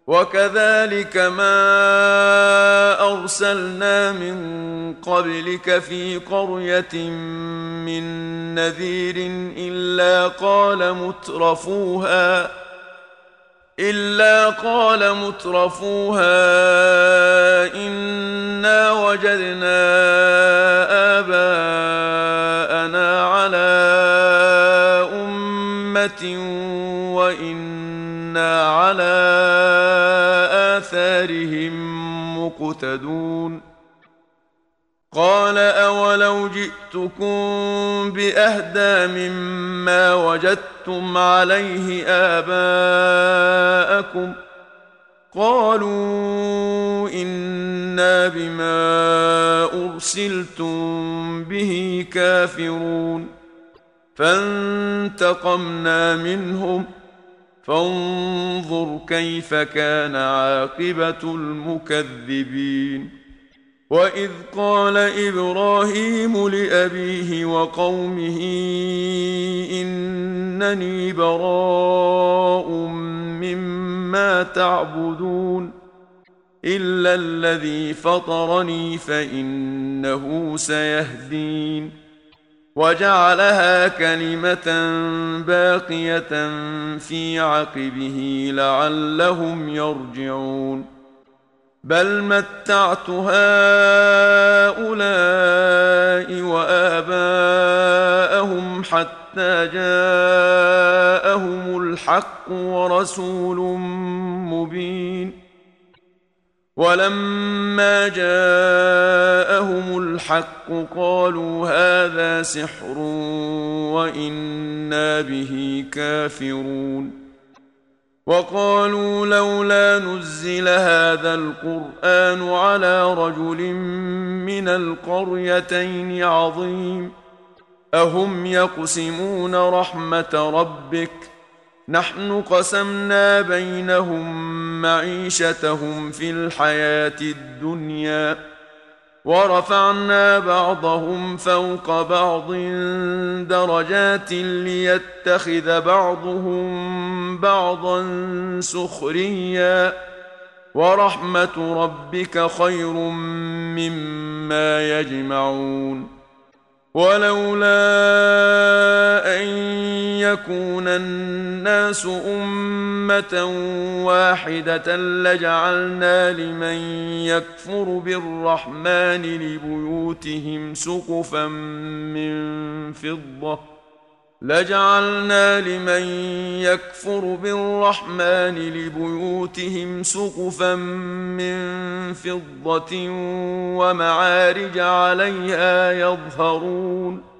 وكذلك ما أرسلنا من قبلك في قرية من نذير إلا قال مترفوها إنا وجدنا آباءنا على أمة وإنا على آثارهم مقتدون قال أولو جئتكم بأهدى مما وجدتم عليه آباءكم قالوا إنا بما أرسلتم به كافرون فانتقمنا منهم فانظر كيف كان عاقبة المكذبين وإذ قال إبراهيم لأبيه وقومه إنني براء مما تعبدون إلا الذي فطرني فإنه سيهدين وجعلها كلمة باقية في عقبه لعلهم يرجعون بل متعت هؤلاء وآباءهم حتى جاءهم الحق ورسول مبين ولما جاءهم الحق قالوا هذا سحر وإنا به كافرون وقالوا لولا نزل هذا القرآن على رجل من القريتين عظيم أهم يقسمون رحمة ربك نحن قسمنا بينهم معيشتهم في الحياة الدنيا ورفعنا بعضهم فوق بعض درجات ليتخذ بعضهم بعضا سخريا ورحمة ربك خير مما يجمعون ولولا أن يكون الناس أمة واحدة لجعلنا لمن يكفر بالرحمن لبيوتهم سقفا من فضة ومعارج عليها يظهرون